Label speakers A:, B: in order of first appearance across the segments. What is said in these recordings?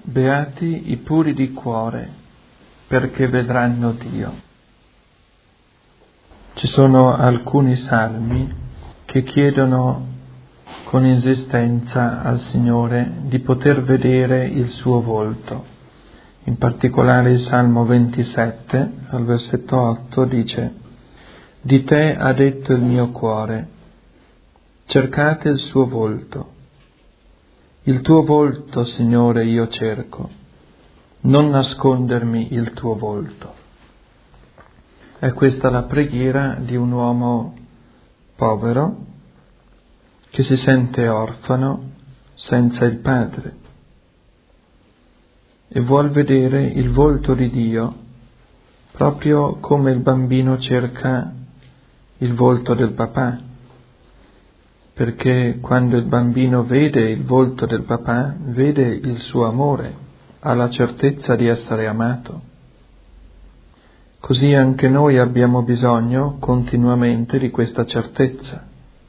A: Beati i puri di cuore, perché vedranno Dio. Ci sono alcuni salmi che chiedono con insistenza al Signore di poter vedere il suo volto. In particolare il Salmo 27, al versetto 8, dice: «Di te ha detto il mio cuore, cercate il suo volto. Il tuo volto, Signore, io cerco, non nascondermi il tuo volto». È questa la preghiera di un uomo povero che si sente orfano senza il padre e vuol vedere il volto di Dio, proprio come il bambino cerca il volto del papà, perché quando il bambino vede il volto del papà, vede il suo amore, ha la certezza di essere amato. Così anche noi abbiamo bisogno continuamente di questa certezza.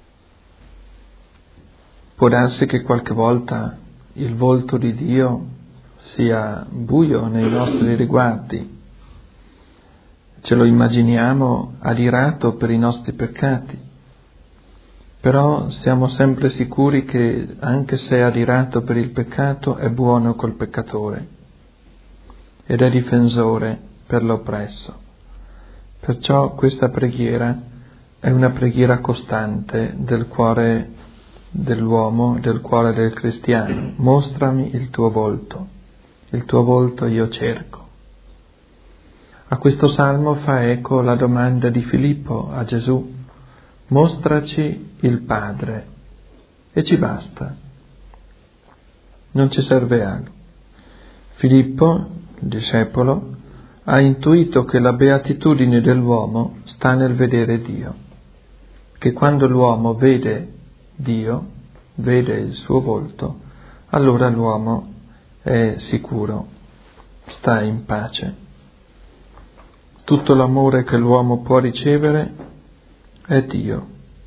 A: Può darsi che qualche volta il volto di Dio sia buio nei nostri riguardi, ce lo immaginiamo adirato per i nostri peccati, però siamo sempre sicuri che anche se è adirato per il peccato è buono col peccatore ed è difensore per l'oppresso. Perciò questa preghiera è una preghiera costante del cuore dell'uomo, del cuore del cristiano. Mostrami il tuo volto io cerco. A questo salmo fa eco la domanda di Filippo a Gesù: mostraci il Padre, e ci basta, non ci serve altro. Filippo, il discepolo, ha intuito che la beatitudine dell'uomo sta nel vedere Dio, che quando l'uomo vede Dio, vede il suo volto, allora l'uomo è sicuro, sta in pace. Tutto l'amore che l'uomo può ricevere è Dio.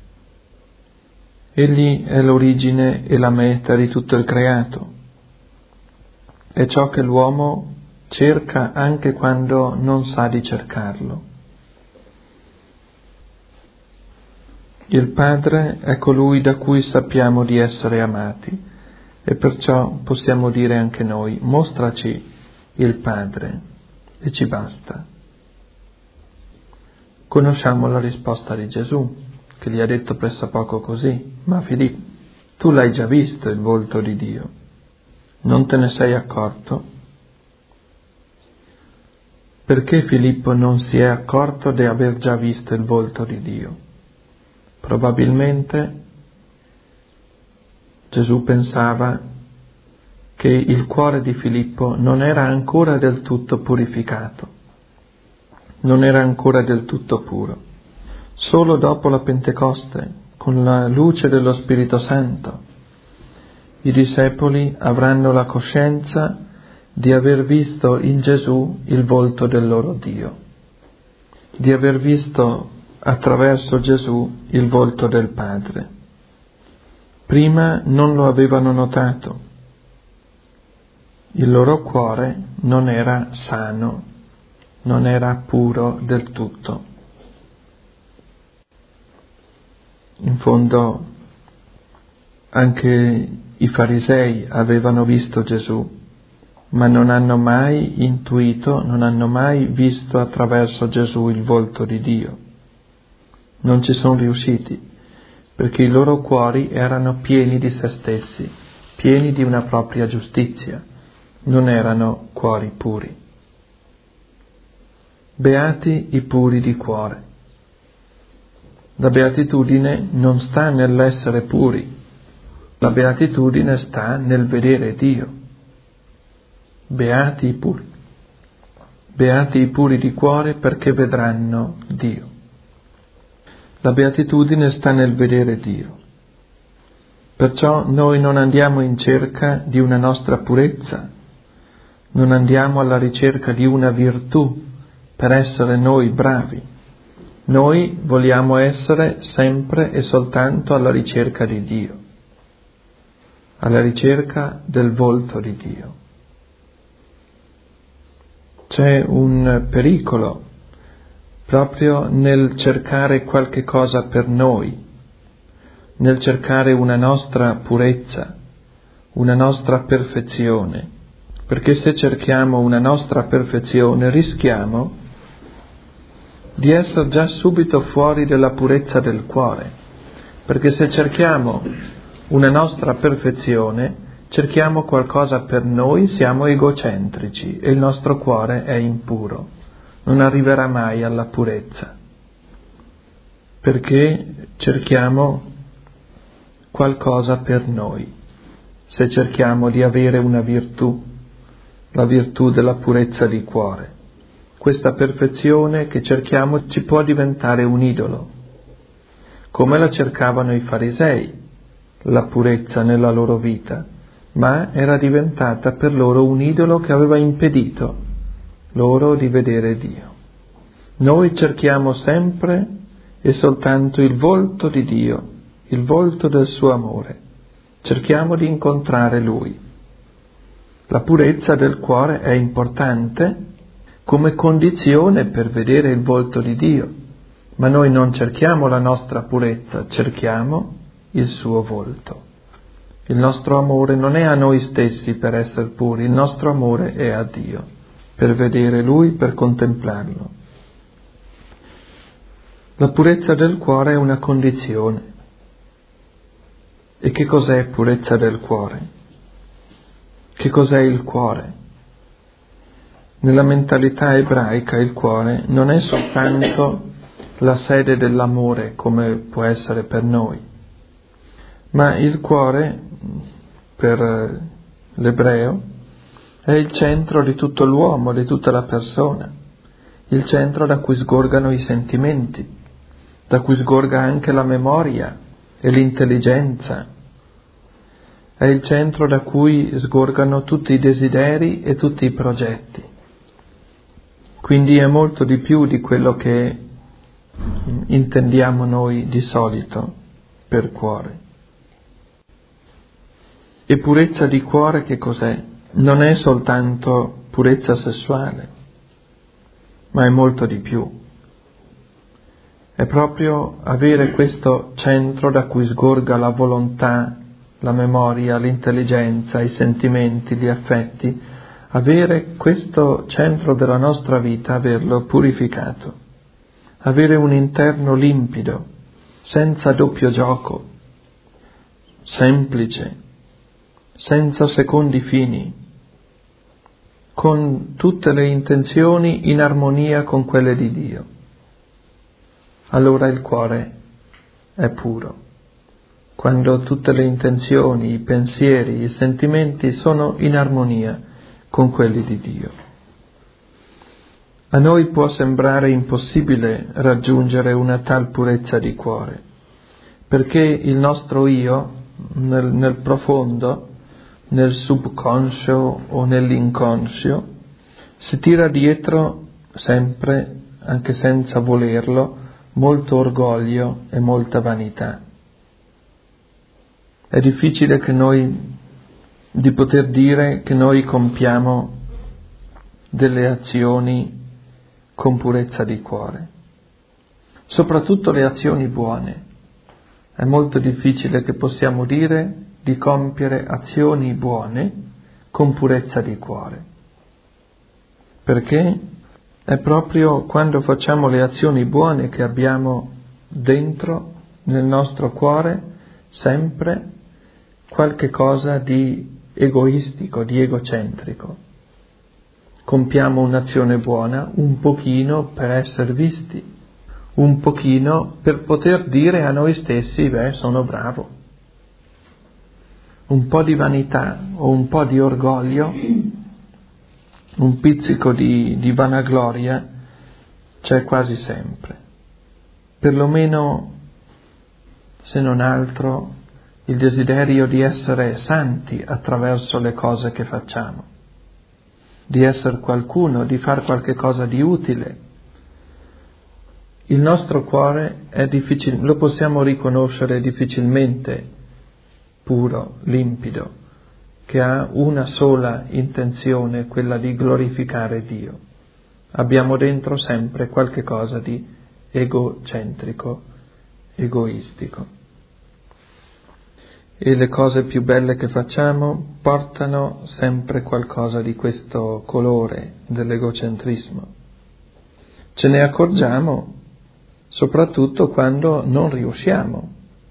A: Egli è l'origine e la meta di tutto il creato. È ciò che l'uomo cerca anche quando non sa di cercarlo. Il Padre è colui da cui sappiamo di essere amati e perciò possiamo dire anche noi: mostraci il Padre, e ci basta. Conosciamo la risposta di Gesù, che gli ha detto pressappoco così: ma Filippo, tu l'hai già visto il volto di Dio, non te ne sei accorto? Perché Filippo non si è accorto di aver già visto il volto di Dio? Probabilmente Gesù pensava che il cuore di Filippo non era ancora del tutto purificato, non era ancora del tutto puro. Solo dopo la Pentecoste, con la luce dello Spirito Santo, i discepoli avranno la coscienza di aver visto in Gesù il volto del loro Dio, di aver visto attraverso Gesù il volto del Padre. Prima non lo avevano notato. Il loro cuore non era sano, non era puro del tutto. In fondo anche i farisei avevano visto Gesù, ma non hanno mai intuito, non hanno mai visto attraverso Gesù il volto di Dio. Non ci sono riusciti, perché i loro cuori erano pieni di se stessi, pieni di una propria giustizia, non erano cuori puri. Beati i puri di cuore. La beatitudine non sta nell'essere puri, la beatitudine sta nel vedere Dio. Beati i puri di cuore, perché vedranno Dio. La beatitudine sta nel vedere Dio. Perciò noi non andiamo in cerca di una nostra purezza, non andiamo alla ricerca di una virtù per essere noi bravi. Noi vogliamo essere sempre e soltanto alla ricerca di Dio, alla ricerca del volto di Dio. C'è un pericolo proprio nel cercare qualche cosa per noi, nel cercare una nostra purezza, una nostra perfezione, perché se cerchiamo una nostra perfezione rischiamo di essere già subito fuori dalla purezza del cuore, perché se cerchiamo una nostra perfezione, cerchiamo qualcosa per noi, siamo egocentrici e il nostro cuore è impuro, non arriverà mai alla purezza, perché cerchiamo qualcosa per noi. Se cerchiamo di avere una virtù, la virtù della purezza di cuore, questa perfezione che cerchiamo ci può diventare un idolo, come la cercavano i farisei, la purezza nella loro vita, ma era diventata per loro un idolo che aveva impedito loro di vedere Dio. Noi cerchiamo sempre e soltanto il volto di Dio, il volto del suo amore. Cerchiamo di incontrare Lui. La purezza del cuore è importante come condizione per vedere il volto di Dio, ma noi non cerchiamo la nostra purezza, cerchiamo il suo volto. Il nostro amore non è a noi stessi per essere puri, il nostro amore è a Dio, per vedere Lui, per contemplarlo. La purezza del cuore è una condizione. E che cos'è purezza del cuore? Che cos'è il cuore? Nella mentalità ebraica il cuore non è soltanto la sede dell'amore come può essere per noi, ma il cuore per l'ebreo è il centro di tutto l'uomo, di tutta la persona, il centro da cui sgorgano i sentimenti, da cui sgorga anche la memoria e l'intelligenza. È il centro da cui sgorgano tutti i desideri e tutti i progetti. Quindi è molto di più di quello che intendiamo noi di solito per cuore. E purezza di cuore che cos'è? Non è soltanto purezza sessuale, ma è molto di più. È proprio avere questo centro da cui sgorga la volontà, la memoria, l'intelligenza, i sentimenti, gli affetti, avere questo centro della nostra vita, averlo purificato, avere un interno limpido, senza doppio gioco, semplice, senza secondi fini, con tutte le intenzioni in armonia con quelle di Dio. Allora il cuore è puro. Quando tutte le intenzioni, i pensieri, i sentimenti sono in armonia con quelli di Dio. A noi può sembrare impossibile raggiungere una tal purezza di cuore, perché il nostro io, nel profondo, nel subconscio o nell'inconscio, si tira dietro sempre, anche senza volerlo, molto orgoglio e molta vanità. È difficile di poter dire che noi compiamo delle azioni con purezza di cuore, soprattutto le azioni buone. È molto difficile che possiamo dire di compiere azioni buone con purezza di cuore, perché è proprio quando facciamo le azioni buone che abbiamo dentro, nel nostro cuore, sempre qualche cosa di egoistico, di egocentrico. Compiamo un'azione buona un pochino per essere visti, un pochino per poter dire a noi stessi, sono bravo. Un po' di vanità o un po' di orgoglio, un pizzico di vanagloria c'è quasi sempre. Perlomeno, se non altro, il desiderio di essere santi attraverso le cose che facciamo, di essere qualcuno, di fare qualche cosa di utile. Il nostro cuore è difficile, lo possiamo riconoscere difficilmente puro, limpido, che ha una sola intenzione, quella di glorificare Dio. abbiamo dentro sempre qualche cosa di egocentrico, egoistico. E le cose più belle che facciamo portano sempre qualcosa di questo colore dell'egocentrismo. Ce ne accorgiamo soprattutto quando non riusciamo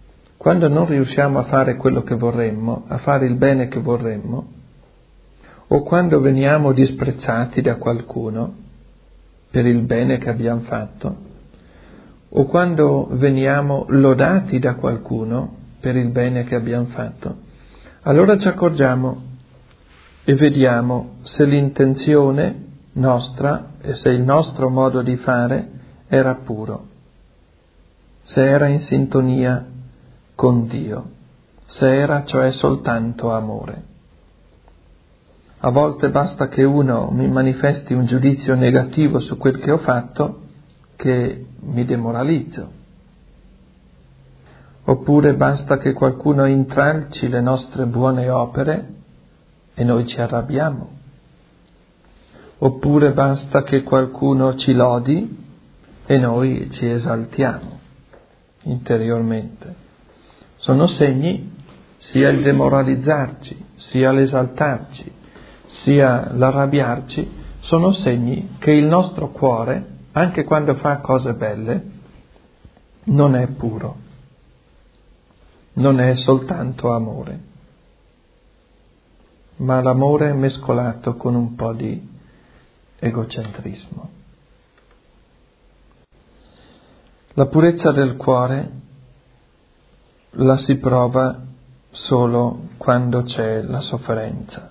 A: a fare quello che vorremmo, a fare il bene che vorremmo, o quando veniamo disprezzati da qualcuno per il bene che abbiamo fatto, o quando veniamo lodati da qualcuno per il bene che abbiamo fatto. Allora ci accorgiamo e vediamo se l'intenzione nostra e se il nostro modo di fare era puro, se era in sintonia con Dio, se era cioè soltanto amore. A volte basta che uno mi manifesti un giudizio negativo su quel che ho fatto che mi demoralizzo. Oppure basta che qualcuno intralci le nostre buone opere e noi ci arrabbiamo. Oppure basta che qualcuno ci lodi e noi ci esaltiamo interiormente. Sono segni, sia il demoralizzarci, sia l'esaltarci, sia l'arrabbiarci, sono segni che il nostro cuore, anche quando fa cose belle, non è puro, non è soltanto amore, ma l'amore è mescolato con un po' di egocentrismo. La purezza del cuore la si prova solo quando c'è la sofferenza.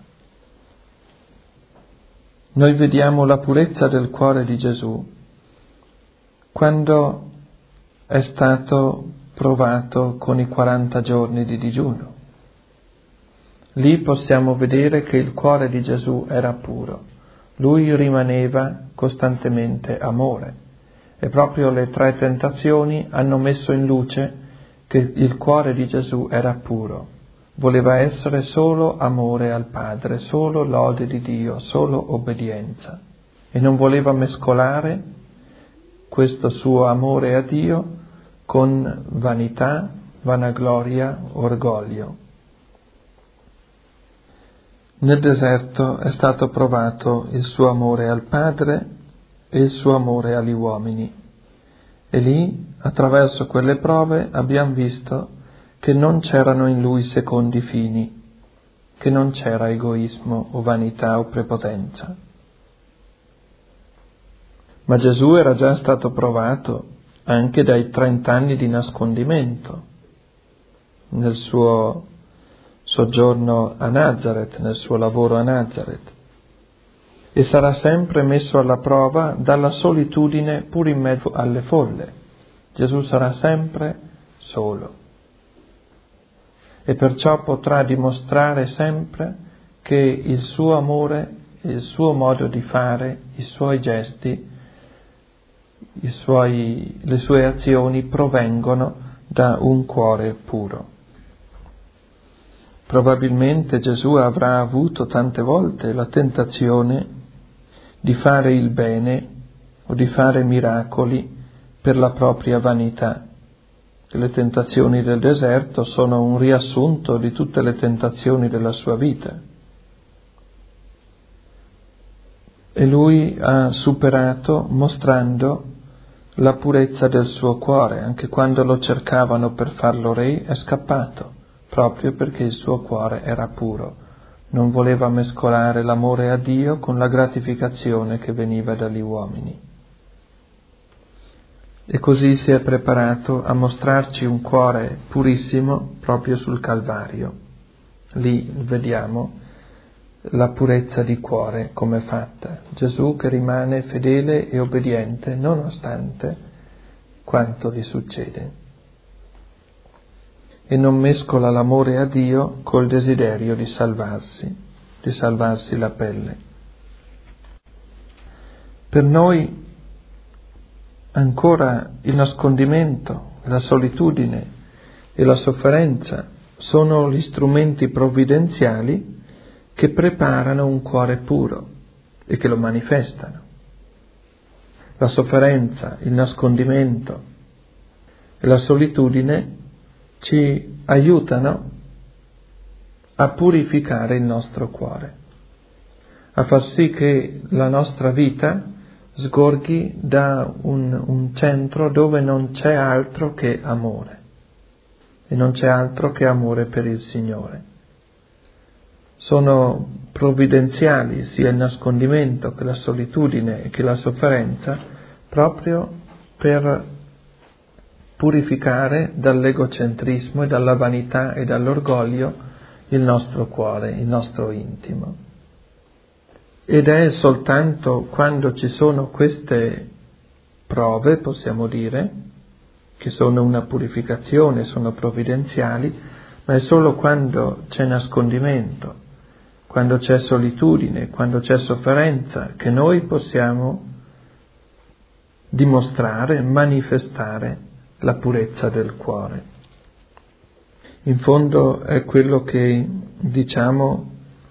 A: Noi vediamo la purezza del cuore di Gesù quando è stato provato con i 40 giorni di digiuno. Lì possiamo vedere che il cuore di Gesù era puro. Lui rimaneva costantemente amore. E proprio le 3 tentazioni hanno messo in luce che il cuore di Gesù era puro. Voleva essere solo amore al Padre, solo lode di Dio, solo obbedienza. E non voleva mescolare questo suo amore a Dio con vanità, vanagloria, orgoglio. Nel deserto è stato provato il suo amore al Padre e il suo amore agli uomini. E lì, attraverso quelle prove, abbiamo visto che non c'erano in lui secondi fini, che non c'era egoismo o vanità o prepotenza. Ma Gesù era già stato provato anche dai 30 anni di nascondimento nel suo soggiorno a Nazareth, nel suo lavoro a Nazareth, e sarà sempre messo alla prova dalla solitudine pur in mezzo alle folle. Gesù sarà sempre solo e perciò potrà dimostrare sempre che il suo amore, il suo modo di fare, i suoi gesti, le sue azioni provengono da un cuore puro. Probabilmente Gesù avrà avuto tante volte la tentazione di fare il bene o di fare miracoli per la propria vanità. Le tentazioni del deserto sono un riassunto di tutte le tentazioni della sua vita. E lui ha superato mostrando la purezza del suo cuore. Anche quando lo cercavano per farlo re è scappato, proprio perché il suo cuore era puro. Non voleva mescolare l'amore a Dio con la gratificazione che veniva dagli uomini. E così si è preparato a mostrarci un cuore purissimo proprio sul Calvario. Lì vediamo la purezza di cuore come è fatta. Gesù che rimane fedele e obbediente nonostante quanto gli succede. E non mescola l'amore a Dio col desiderio di salvarsi la pelle. Per noi ancora il nascondimento, la solitudine e la sofferenza sono gli strumenti provvidenziali che preparano un cuore puro e che lo manifestano. la sofferenza, il nascondimento e la solitudine ci aiutano a purificare il nostro cuore, a far sì che la nostra vita sgorghi da un centro dove non c'è altro che amore, e non c'è altro che amore per il Signore. Sono provvidenziali sia il nascondimento che la solitudine e che la sofferenza, proprio per purificare dall'egocentrismo e dalla vanità e dall'orgoglio il nostro cuore, il nostro intimo. Ed è soltanto quando ci sono queste prove, possiamo dire, che sono una purificazione, sono provvidenziali, ma è solo quando c'è nascondimento, quando c'è solitudine, quando c'è sofferenza, che noi possiamo dimostrare, manifestare la purezza del cuore. In fondo è quello che diciamo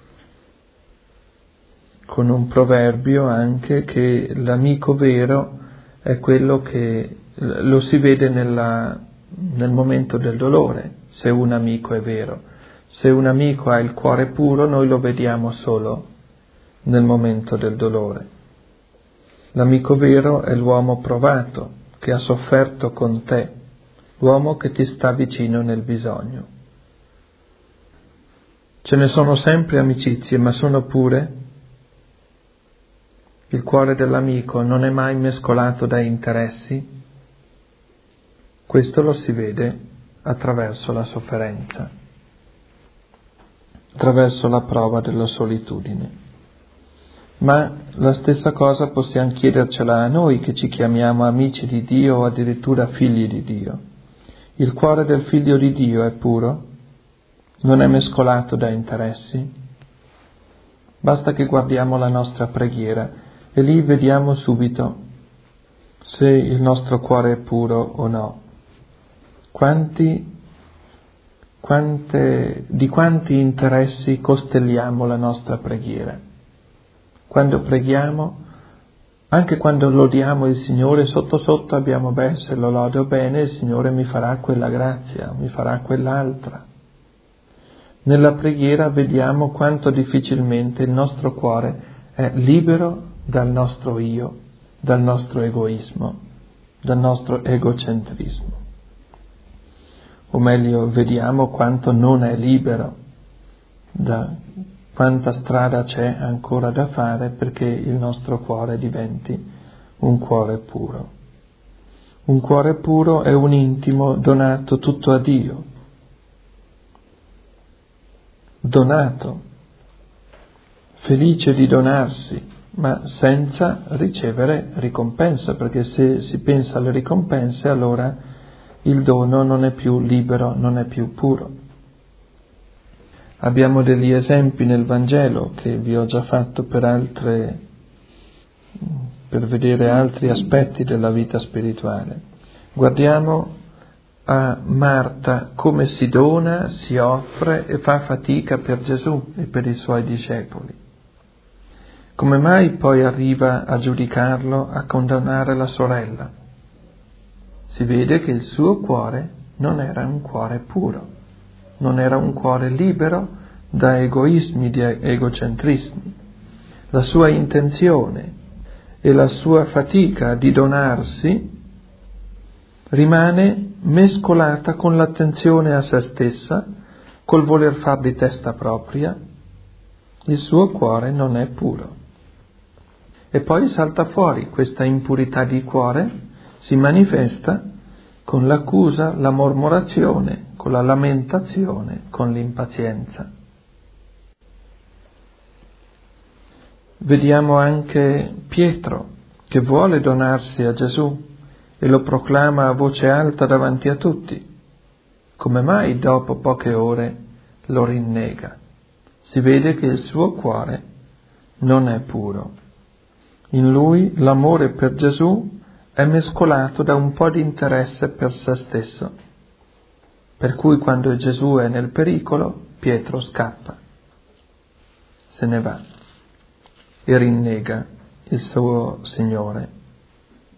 A: con un proverbio anche, che l'amico vero è quello che lo si vede nel momento del dolore, se un amico è vero. Se un amico ha il cuore puro, noi lo vediamo solo nel momento del dolore. L'amico vero è l'uomo provato, che ha sofferto con te, l'uomo che ti sta vicino nel bisogno. Ce ne sono sempre amicizie, ma sono pure. Il cuore dell'amico non è mai mescolato da interessi. Questo lo si vede attraverso la sofferenza, attraverso la prova della solitudine. Ma la stessa cosa possiamo chiedercela a noi che ci chiamiamo amici di Dio o addirittura figli di Dio. Il cuore del figlio di Dio è puro? Non è mescolato da interessi? Basta che guardiamo la nostra preghiera e lì vediamo subito se il nostro cuore è puro o no. Di quanti interessi costelliamo la nostra preghiera? Quando preghiamo, anche quando lodiamo il Signore, sotto sotto abbiamo, se lo lodo bene, il Signore mi farà quella grazia, mi farà quell'altra. Nella preghiera vediamo quanto difficilmente il nostro cuore è libero dal nostro io, dal nostro egoismo, dal nostro egocentrismo. O meglio, vediamo quanto non è libero, quanta strada c'è ancora da fare perché il nostro cuore diventi un cuore puro. Un cuore puro è un intimo donato tutto a Dio. Donato, felice di donarsi, ma senza ricevere ricompensa, perché se si pensa alle ricompense allora il dono non è più libero, non è più puro. Abbiamo degli esempi nel Vangelo che vi ho già fatto per vedere altri aspetti della vita spirituale. Guardiamo a Marta come si dona, si offre e fa fatica per Gesù e per i suoi discepoli. Come mai poi arriva a giudicarlo, a condannare la sorella? Si vede che il suo cuore non era un cuore puro, non era un cuore libero da egoismi, di egocentrismi. La sua intenzione e la sua fatica di donarsi rimane mescolata con l'attenzione a se stessa, col voler far di testa propria. Il suo cuore non è puro. E poi salta fuori questa impurità di cuore, si manifesta con l'accusa, la mormorazione, con la lamentazione, con l'impazienza. Vediamo anche Pietro che vuole donarsi a Gesù e lo proclama a voce alta davanti a tutti. Come mai dopo poche ore lo rinnega? Si vede che il suo cuore non è puro. In lui l'amore per Gesù è mescolato da un po' di interesse per se stesso, per cui quando Gesù è nel pericolo, Pietro scappa, se ne va e rinnega il suo Signore.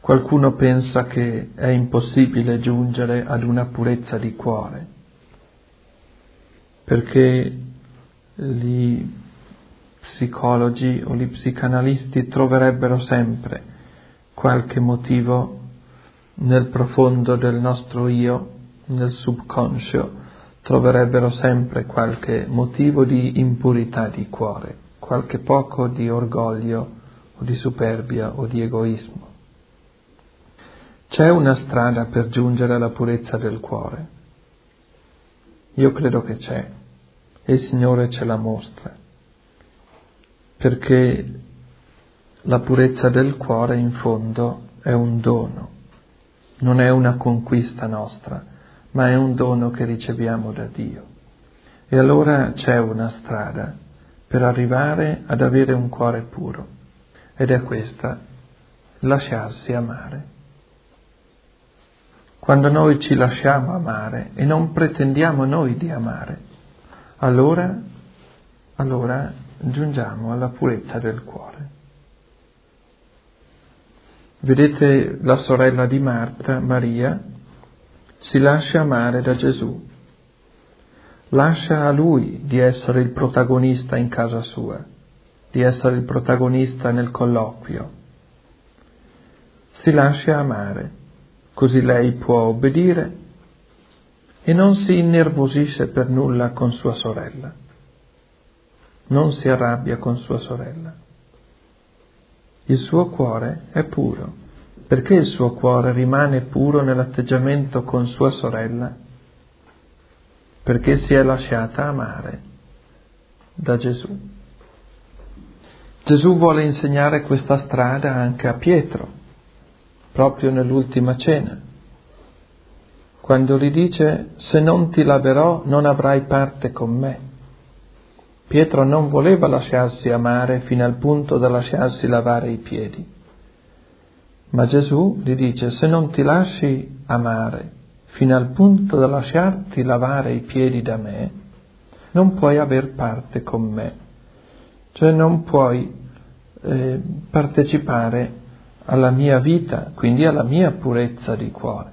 A: Qualcuno pensa che è impossibile giungere ad una purezza di cuore, perché gli psicologi o gli psicanalisti troverebbero sempre qualche motivo nel profondo del nostro io, nel subconscio, troverebbero sempre qualche motivo di impurità di cuore, qualche poco di orgoglio o di superbia o di egoismo. C'è una strada per giungere alla purezza del cuore? Io credo che c'è, e il Signore ce la mostra, perché la purezza del cuore in fondo è un dono, non è una conquista nostra, ma è un dono che riceviamo da Dio. E allora c'è una strada per arrivare ad avere un cuore puro, ed è questa: lasciarsi amare. Quando noi ci lasciamo amare e non pretendiamo noi di amare, allora giungiamo alla purezza del cuore. Vedete, la sorella di Marta, Maria, si lascia amare da Gesù, lascia a Lui di essere il protagonista in casa sua, di essere il protagonista nel colloquio. Si lascia amare, così lei può obbedire e non si innervosisce per nulla con sua sorella, non si arrabbia con sua sorella. Il suo cuore è puro. Perché il suo cuore rimane puro nell'atteggiamento con sua sorella? Perché si è lasciata amare da Gesù. Gesù vuole insegnare questa strada anche a Pietro, proprio nell'ultima cena, quando gli dice: se non ti laverò non avrai parte con me. Pietro non voleva lasciarsi amare fino al punto da lasciarsi lavare i piedi. Ma Gesù gli dice: se non ti lasci amare fino al punto da lasciarti lavare i piedi da me, non puoi aver parte con me. Cioè non puoi partecipare alla mia vita, quindi alla mia purezza di cuore.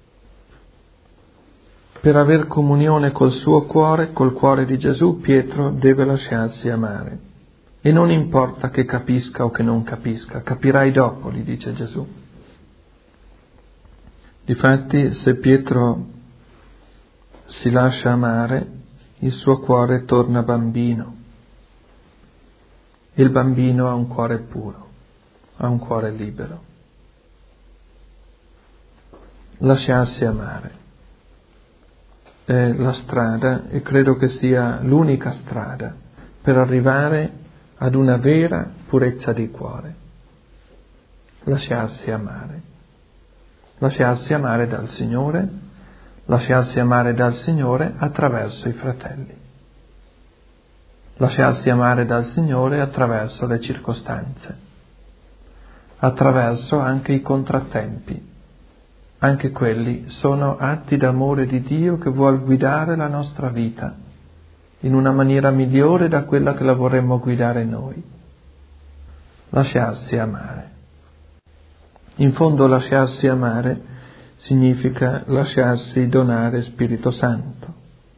A: Per aver comunione col suo cuore, col cuore di Gesù, Pietro deve lasciarsi amare. E non importa che capisca o che non capisca, capirai dopo, gli dice Gesù. Difatti, se Pietro si lascia amare, il suo cuore torna bambino. Il bambino ha un cuore puro, ha un cuore libero. Lasciarsi amare è la strada, e credo che sia l'unica strada per arrivare ad una vera purezza di cuore. Lasciarsi amare dal Signore, lasciarsi amare dal Signore attraverso i fratelli, lasciarsi amare dal Signore attraverso le circostanze, attraverso anche i contrattempi. Anche quelli sono atti d'amore di Dio che vuol guidare la nostra vita in una maniera migliore da quella che la vorremmo guidare noi. Lasciarsi amare. In fondo lasciarsi amare significa lasciarsi donare Spirito Santo.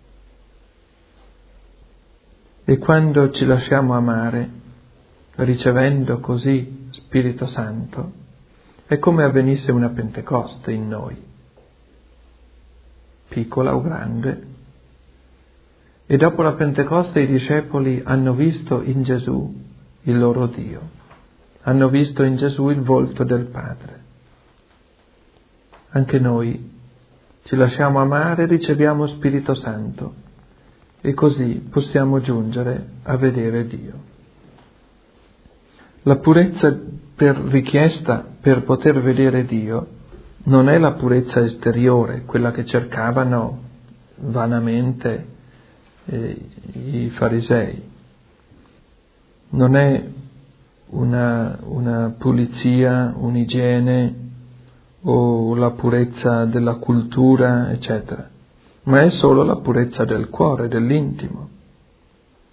A: E quando ci lasciamo amare, ricevendo così Spirito Santo, è come avvenisse una Pentecoste in noi, piccola o grande. E dopo la Pentecoste i discepoli hanno visto in Gesù il loro Dio, hanno visto in Gesù il volto del Padre. Anche noi ci lasciamo amare e riceviamo Spirito Santo, e così possiamo giungere a vedere Dio. La purezza richiesta per poter vedere Dio non è la purezza esteriore, quella che cercavano vanamente i farisei. Non è una pulizia, un'igiene o la purezza della cultura, eccetera, ma è solo la purezza del cuore, dell'intimo.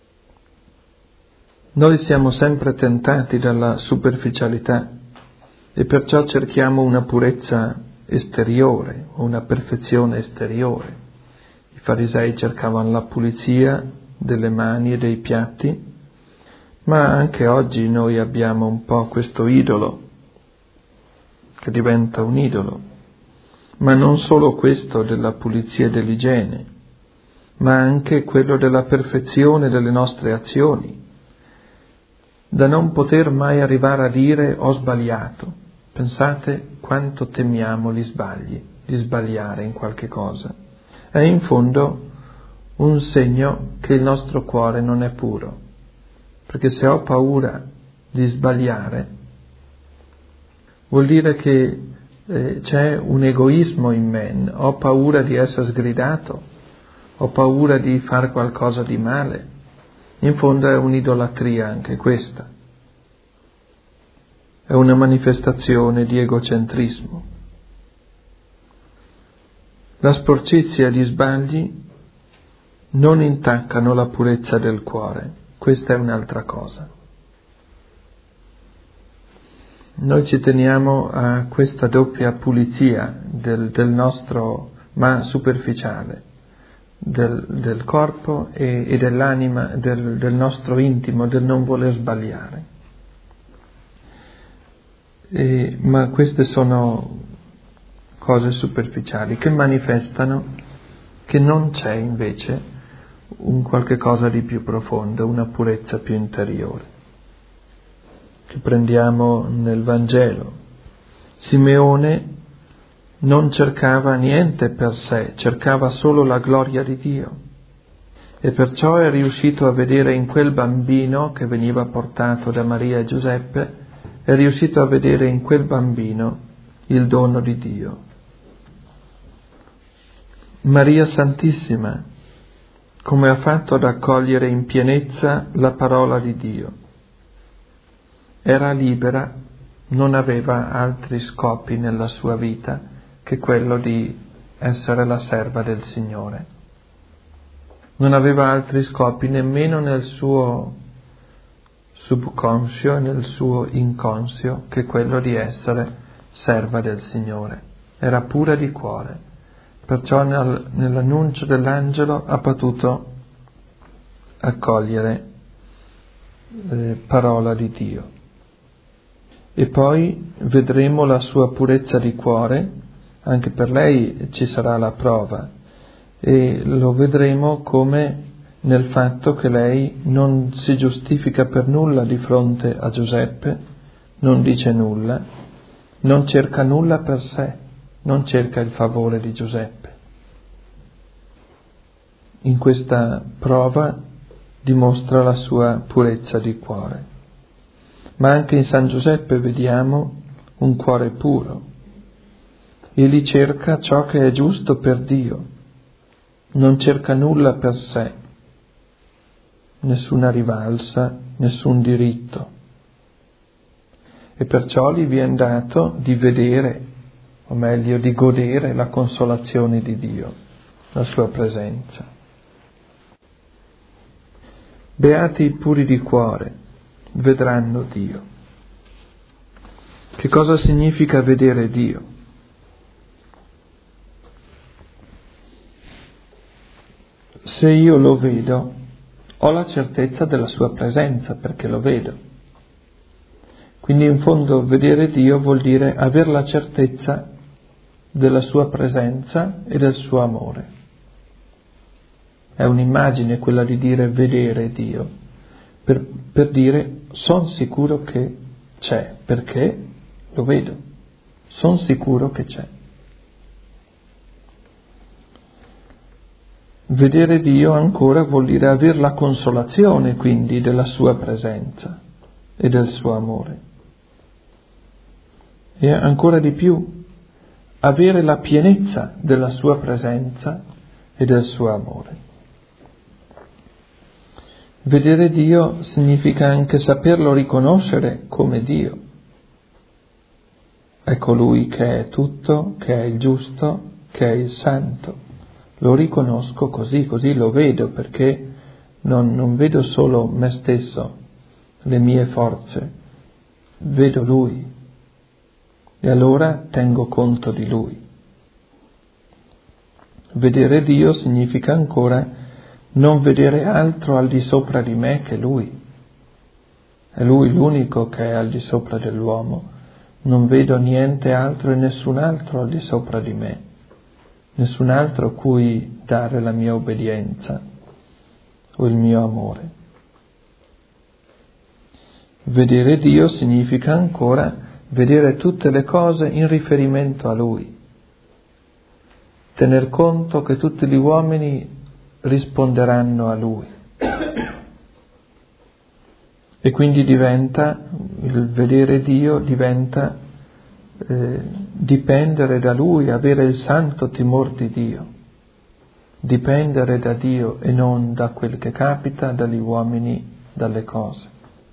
A: Noi siamo sempre tentati dalla superficialità e perciò cerchiamo una purezza esteriore, una perfezione esteriore. I farisei cercavano la pulizia delle mani e dei piatti, ma anche oggi noi abbiamo un po' questo idolo, che diventa un idolo, ma non solo questo della pulizia e dell'igiene, ma anche quello della perfezione delle nostre azioni, da non poter mai arrivare a dire ho sbagliato. Pensate quanto temiamo gli sbagli, di sbagliare in qualche cosa. È in fondo un segno che il nostro cuore non è puro, perché se ho paura di sbagliare, vuol dire che c'è un egoismo in me, ho paura di essere sgridato, ho paura di fare qualcosa di male. In fondo è un'idolatria anche questa, è una manifestazione di egocentrismo. La sporcizia e gli sbagli non intaccano la purezza del cuore, questa è un'altra cosa. Noi ci teniamo a questa doppia pulizia del nostro, ma superficiale, del corpo e dell'anima, del nostro intimo, del non voler sbagliare. Ma queste sono cose superficiali che manifestano che non c'è invece un qualche cosa di più profondo, una purezza più interiore, che prendiamo nel Vangelo. Simeone non cercava niente per sé, cercava solo la gloria di Dio, e perciò è riuscito a vedere in quel bambino che veniva portato da Maria e Giuseppe, è riuscito a vedere in quel bambino il dono di Dio. Maria Santissima, come ha fatto ad accogliere in pienezza la parola di Dio. Era libera, non aveva altri scopi nella sua vita che quello di essere la serva del Signore. Non aveva altri scopi nemmeno nel suo subconscio e nel suo inconscio che quello di essere serva del Signore. Era pura di cuore, perciò nell'annuncio dell'angelo ha potuto accogliere parola di Dio. E poi vedremo la sua purezza di cuore, anche per lei ci sarà la prova, e lo vedremo come nel fatto che lei non si giustifica per nulla di fronte a Giuseppe, non dice nulla, non cerca nulla per sé, non cerca il favore di Giuseppe. In questa prova dimostra la sua purezza di cuore. Ma anche in San Giuseppe vediamo un cuore puro. Egli cerca ciò che è giusto per Dio, non cerca nulla per sé, nessuna rivalsa, nessun diritto. E perciò gli viene dato di vedere, o meglio di godere la consolazione di Dio, la sua presenza. Beati i puri di cuore, vedranno Dio. Che cosa significa vedere Dio? Se io lo vedo, ho la certezza della sua presenza perché lo vedo. Quindi in fondo vedere Dio vuol dire aver la certezza della sua presenza e del suo amore. È un'immagine quella di dire vedere Dio, per dire sono sicuro che c'è, perché lo vedo, sono sicuro che c'è. Vedere Dio ancora vuol dire aver la consolazione quindi della sua presenza e del suo amore. E ancora di più, avere la pienezza della sua presenza e del suo amore. Vedere Dio significa anche saperlo riconoscere come Dio. È colui che è tutto, che è il giusto, che è il santo. Lo riconosco così lo vedo, perché non vedo solo me stesso, le mie forze, vedo Lui. e allora tengo conto di Lui. Vedere Dio significa ancora non vedere altro al di sopra di me che Lui. È Lui l'unico che è al di sopra dell'uomo. Non vedo niente altro e nessun altro al di sopra di me, nessun altro a cui dare la mia obbedienza o il mio amore. Vedere Dio significa ancora vedere tutte le cose in riferimento a Lui, tener conto che tutti gli uomini risponderanno a Lui. E quindi il vedere Dio diventa dipendere da Lui, avere il santo timore di Dio, dipendere da Dio e non da quel che capita, dagli uomini, dalle cose.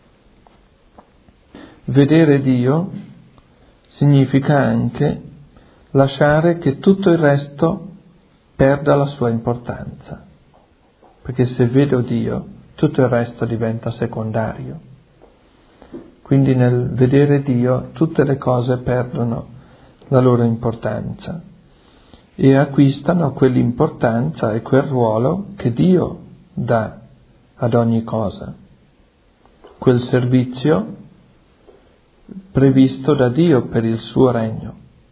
A: Vedere Dio significa anche lasciare che tutto il resto perda la sua importanza, perché se vedo Dio tutto il resto diventa secondario. Quindi nel vedere Dio tutte le cose perdono la loro importanza e acquistano quell'importanza e quel ruolo che Dio dà ad ogni cosa, quel servizio previsto da Dio per il suo regno.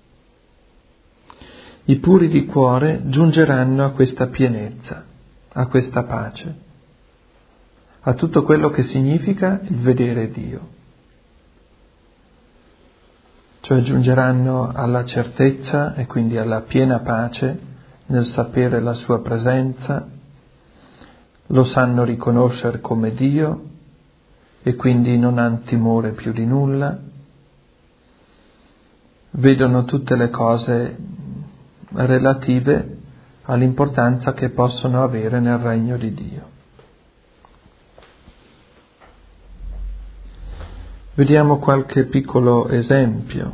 A: I puri di cuore giungeranno a questa pienezza, a questa pace, a tutto quello che significa il vedere Dio. Cioè giungeranno alla certezza e quindi alla piena pace nel sapere la sua presenza, lo sanno riconoscere come Dio e quindi non hanno timore più di nulla, vedono tutte le cose relative all'importanza che possono avere nel regno di Dio. Vediamo qualche piccolo esempio.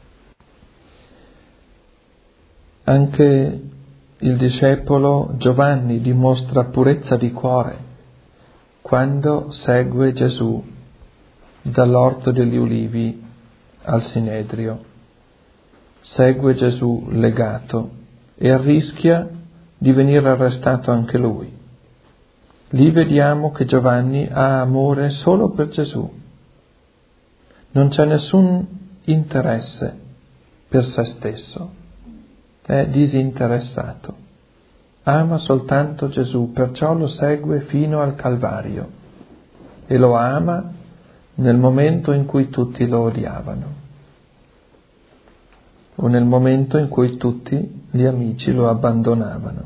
A: Anche il discepolo Giovanni dimostra purezza di cuore quando segue Gesù dall'Orto degli Ulivi al Sinedrio. Segue Gesù legato e rischia di venire arrestato anche lui. Lì vediamo che Giovanni ha amore solo per Gesù. Non c'è nessun interesse per se stesso, è disinteressato. Ama soltanto Gesù, perciò lo segue fino al Calvario e lo ama nel momento in cui tutti lo odiavano o nel momento in cui tutti gli amici lo abbandonavano.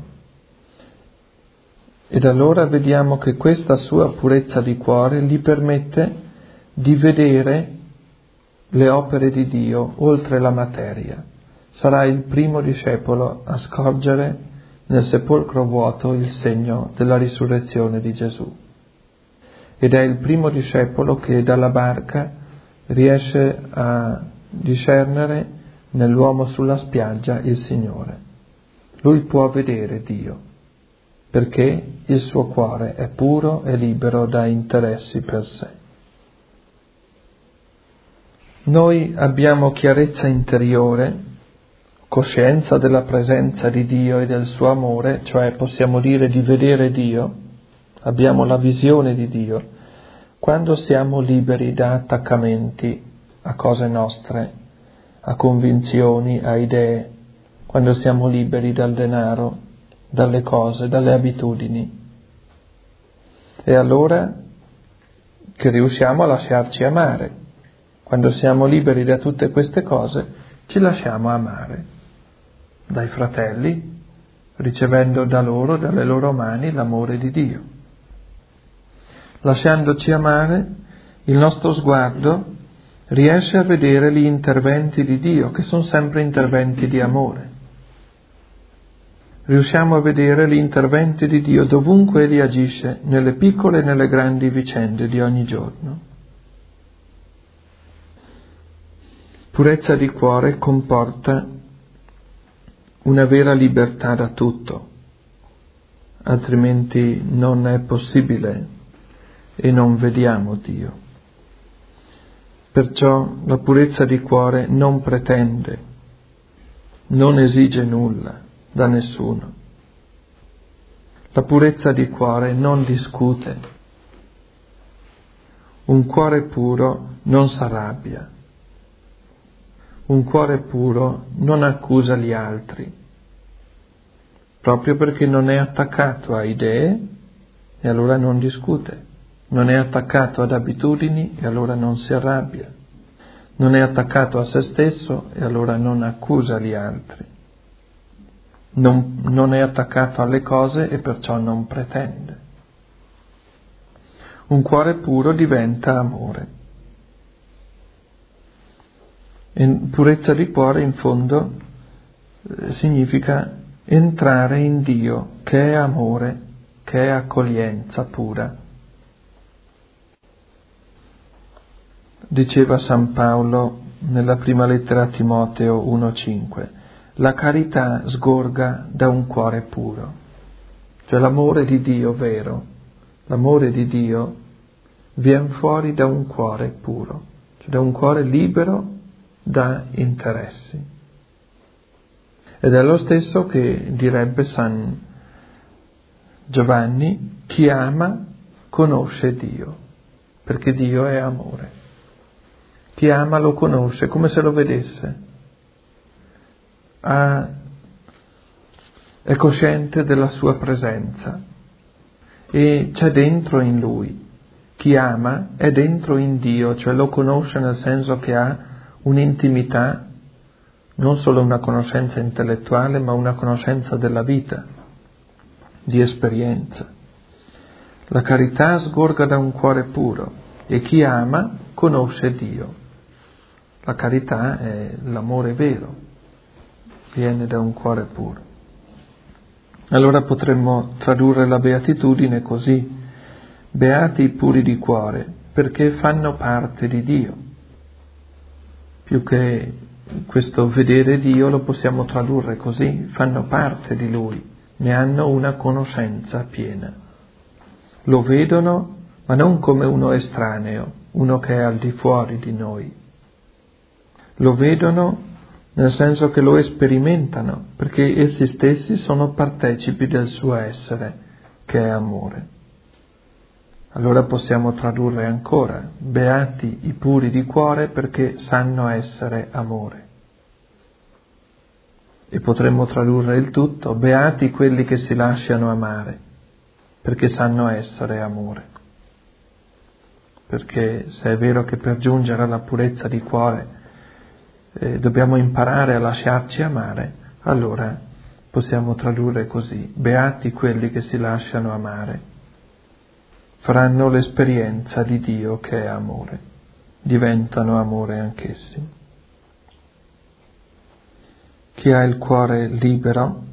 A: Ed allora vediamo che questa sua purezza di cuore gli permette di vedere le opere di Dio oltre la materia. Sarà il primo discepolo a scorgere nel sepolcro vuoto il segno della risurrezione di Gesù. Ed è il primo discepolo che dalla barca riesce a discernere nell'uomo sulla spiaggia il Signore. Lui può vedere Dio, perché il suo cuore è puro e libero da interessi per sé. Noi abbiamo chiarezza interiore, coscienza della presenza di Dio e del suo amore, cioè possiamo dire di vedere Dio, abbiamo la visione di Dio, quando siamo liberi da attaccamenti a cose nostre, a convinzioni, a idee, quando siamo liberi dal denaro, dalle cose, dalle abitudini. E allora che riusciamo a lasciarci amare. Quando siamo liberi da tutte queste cose, ci lasciamo amare dai fratelli, ricevendo da loro, dalle loro mani, l'amore di Dio. Lasciandoci amare, il nostro sguardo riesce a vedere gli interventi di Dio, che sono sempre interventi di amore. Riusciamo a vedere gli interventi di Dio dovunque Egli agisce, nelle piccole e nelle grandi vicende di ogni giorno. Purezza di cuore comporta una vera libertà da tutto, altrimenti non è possibile e non vediamo Dio. Perciò la purezza di cuore non pretende, non esige nulla da nessuno. La purezza di cuore non discute. Un cuore puro non s'arrabbia. Un cuore puro non accusa gli altri, proprio perché non è attaccato a idee e allora non discute. Non è attaccato ad abitudini e allora non si arrabbia. Non è attaccato a se stesso e allora non accusa gli altri. Non è attaccato alle cose e perciò non pretende. Un cuore puro diventa amore. E purezza di cuore in fondo significa entrare in Dio, che è amore, che è accoglienza pura. Diceva San Paolo nella prima lettera a Timoteo 1,5, la carità sgorga da un cuore puro, cioè l'amore di Dio vero, l'amore di Dio viene fuori da un cuore puro, cioè da un cuore libero da interessi. Ed è lo stesso che direbbe San Giovanni, chi ama conosce Dio, perché Dio è amore. Chi ama lo conosce come se lo vedesse, è cosciente della sua presenza e c'è dentro in lui. Chi ama è dentro in Dio, cioè lo conosce nel senso che ha un'intimità, non solo una conoscenza intellettuale, ma una conoscenza della vita, di esperienza. La carità sgorga da un cuore puro e chi ama conosce Dio. La carità è l'amore vero, viene da un cuore puro. Allora potremmo tradurre la beatitudine così: beati i puri di cuore, perché fanno parte di Dio. Più che questo vedere Dio lo possiamo tradurre così: fanno parte di Lui, ne hanno una conoscenza piena. Lo vedono, ma non come uno estraneo, uno che è al di fuori di noi. Lo vedono nel senso che lo sperimentano, perché essi stessi sono partecipi del suo essere, che è amore. Allora possiamo tradurre ancora: beati i puri di cuore perché sanno essere amore. E potremmo tradurre il tutto: beati quelli che si lasciano amare, perché sanno essere amore. Perché se è vero che per giungere alla purezza di cuore dobbiamo imparare a lasciarci amare, allora possiamo tradurre così: beati quelli che si lasciano amare, faranno l'esperienza di Dio che è amore, diventano amore anch'essi. Chi ha il cuore libero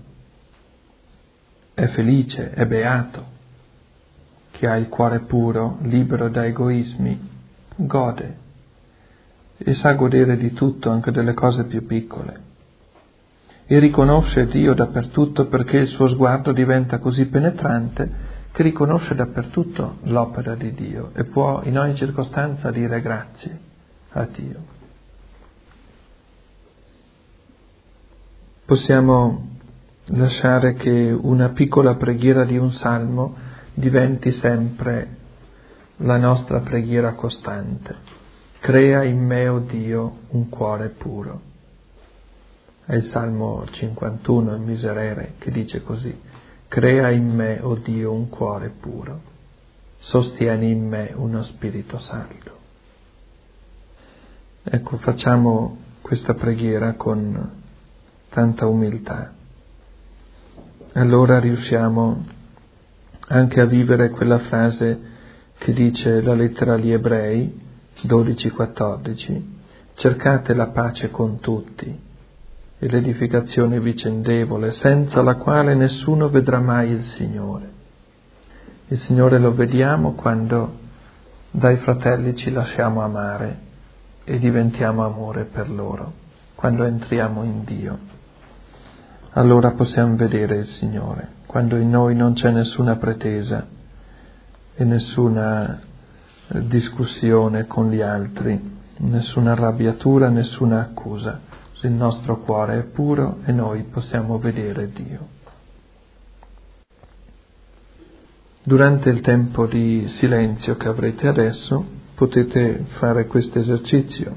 A: è felice, è beato. Chi ha il cuore puro, libero da egoismi, gode e sa godere di tutto, anche delle cose più piccole. E riconosce Dio dappertutto perché il suo sguardo diventa così penetrante che riconosce dappertutto l'opera di Dio e può in ogni circostanza dire grazie a Dio. Possiamo lasciare che una piccola preghiera di un salmo diventi sempre la nostra preghiera costante. Crea in me, o Dio, un cuore puro. È il Salmo 51, il Miserere, che dice così: crea in me, o Dio, un cuore puro. Sostieni in me uno spirito saldo. Ecco, facciamo questa preghiera con tanta umiltà. Allora riusciamo anche a vivere quella frase che dice la lettera agli Ebrei 12-14, cercate la pace con tutti e l'edificazione vicendevole, senza la quale nessuno vedrà mai il Signore. Il Signore lo vediamo quando dai fratelli ci lasciamo amare e diventiamo amore per loro, quando entriamo in Dio. Allora possiamo vedere il Signore, quando in noi non c'è nessuna pretesa e nessuna discussione con gli altri, nessuna arrabbiatura, nessuna accusa. Il nostro cuore è puro e noi possiamo vedere Dio. Durante il tempo di silenzio che avrete adesso potete fare questo esercizio,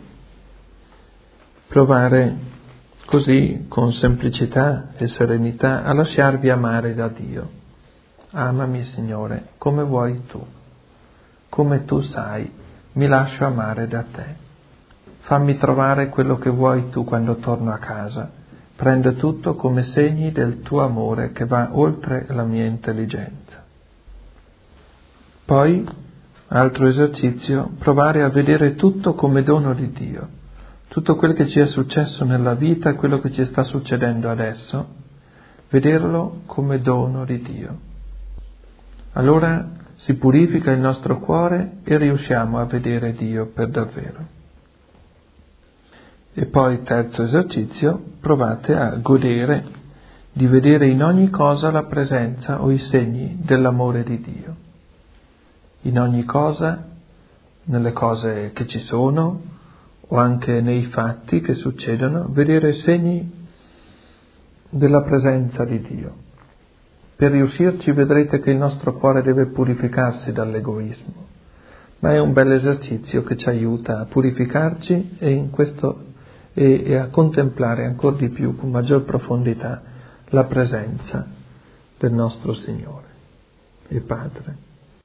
A: provare così con semplicità e serenità a lasciarvi amare da Dio. Amami, Signore, come vuoi tu, come tu sai, mi lascio amare da te. Fammi trovare quello che vuoi tu quando torno a casa. Prendo tutto come segni del tuo amore che va oltre la mia intelligenza. Poi, altro esercizio, provare a vedere tutto come dono di Dio. Tutto quello che ci è successo nella vita, quello che ci sta succedendo adesso, vederlo come dono di Dio. Allora si purifica il nostro cuore e riusciamo a vedere Dio per davvero. E poi, terzo esercizio, provate a godere di vedere in ogni cosa la presenza o i segni dell'amore di Dio. In ogni cosa, nelle cose che ci sono o anche nei fatti che succedono, vedere segni della presenza di Dio. Per riuscirci vedrete che il nostro cuore deve purificarsi dall'egoismo, ma è un bel esercizio che ci aiuta a purificarci e a contemplare ancora di più, con maggior profondità, la presenza del nostro Signore e Padre.